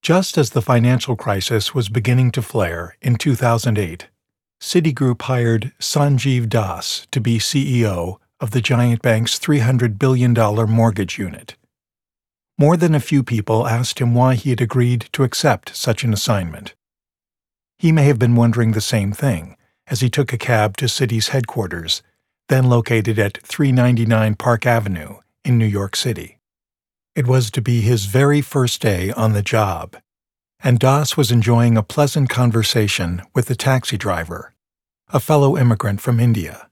Just as the financial crisis was beginning to flare in 2008, Citigroup hired Sanjiv Das to be CEO of the giant bank's $300 billion mortgage unit. More than a few people asked him why he had agreed to accept such an assignment. He may have been wondering the same thing as he took a cab to Citi's headquarters, then located at 399 Park Avenue in New York City. It was to be his very first day on the job, and Das was enjoying a pleasant conversation with the taxi driver, a fellow immigrant from India.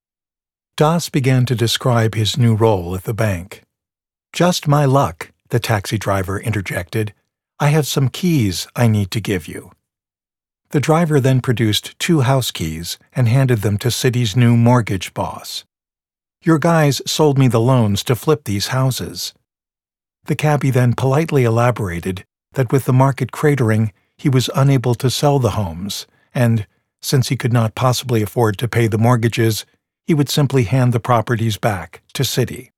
Das began to describe his new role at the bank. "Just my luck," the taxi driver interjected. "I have some keys I need to give you." The driver then produced 2 house keys and handed them to Citi's new mortgage boss. "Your guys sold me the loans to flip these houses." The cabbie then politely elaborated that with the market cratering, he was unable to sell the homes, and, since he could not possibly afford to pay the mortgages, he would simply hand the properties back to Citi.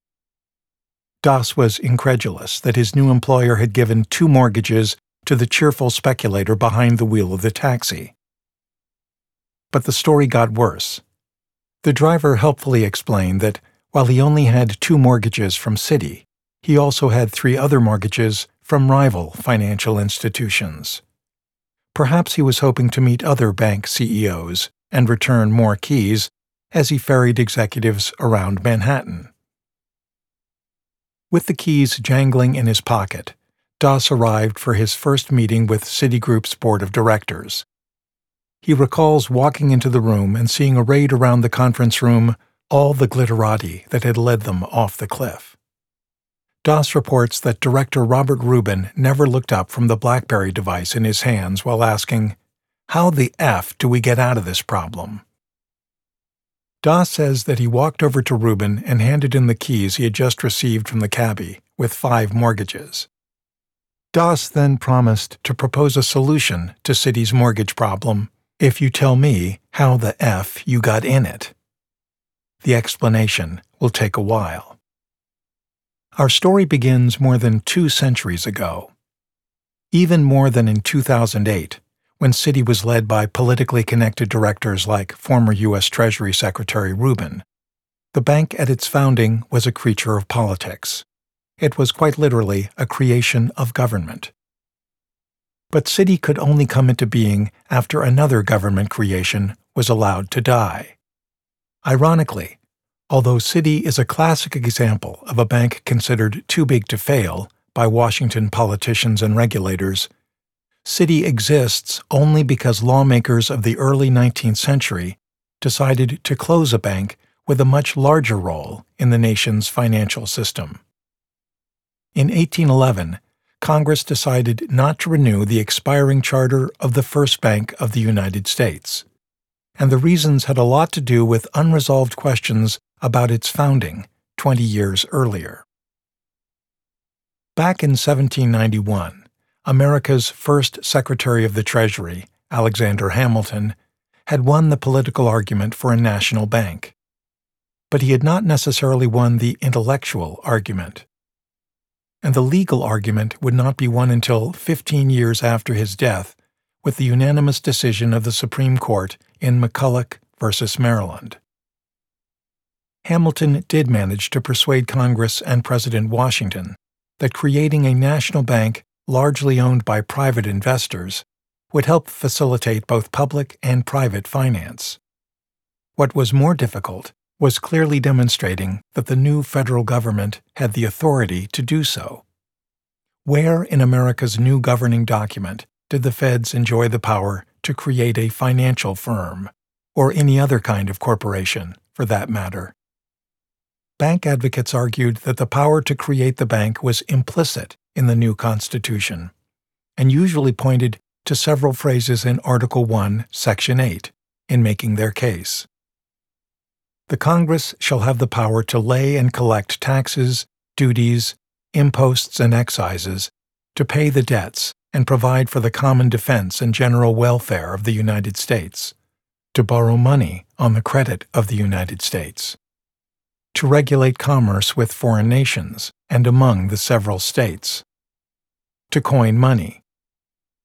Das was incredulous that his new employer had given 2 mortgages to the cheerful speculator behind the wheel of the taxi. But the story got worse. The driver helpfully explained that while he only had 2 mortgages from Citi, he also had 3 other mortgages from rival financial institutions. Perhaps he was hoping to meet other bank CEOs and return more keys as he ferried executives around Manhattan. With the keys jangling in his pocket, Das arrived for his first meeting with Citigroup's board of directors. He recalls walking into the room and seeing arrayed around the conference room all the glitterati that had led them off the cliff. Das reports that Director Robert Rubin never looked up from the BlackBerry device in his hands while asking, "How the F do we get out of this problem?" Das says that he walked over to Rubin and handed in the keys he had just received from the cabbie, with 5 mortgages. Das then promised to propose a solution to Citi's mortgage problem if you tell me how the F you got in it. The explanation will take a while. Our story begins more than 2 centuries ago. Even more than in 2008, when Citi was led by politically connected directors like former U.S. Treasury Secretary Rubin, the bank at its founding was a creature of politics. It was quite literally a creation of government. But Citi could only come into being after another government creation was allowed to die. Ironically, although Citi is a classic example of a bank considered too big to fail by Washington politicians and regulators, Citi exists only because lawmakers of the early 19th century decided to close a bank with a much larger role in the nation's financial system. In 1811, Congress decided not to renew the expiring charter of the First Bank of the United States, and the reasons had a lot to do with unresolved questions about its founding 20 years earlier. Back in 1791, America's first Secretary of the Treasury, Alexander Hamilton, had won the political argument for a national bank. But he had not necessarily won the intellectual argument. And the legal argument would not be won until 15 years after his death, with the unanimous decision of the Supreme Court in McCulloch v. Maryland. Hamilton did manage to persuade Congress and President Washington that creating a national bank largely owned by private investors would help facilitate both public and private finance. What was more difficult was clearly demonstrating that the new federal government had the authority to do so. Where in America's new governing document did the feds enjoy the power to create a financial firm, or any other kind of corporation, for that matter? Bank advocates argued that the power to create the bank was implicit in the new Constitution, and usually pointed to several phrases in Article 1, Section 8, in making their case. The Congress shall have the power to lay and collect taxes, duties, imposts, and excises, to pay the debts and provide for the common defense and general welfare of the United States, to borrow money on the credit of the United States, to regulate commerce with foreign nations and among the several states, to coin money.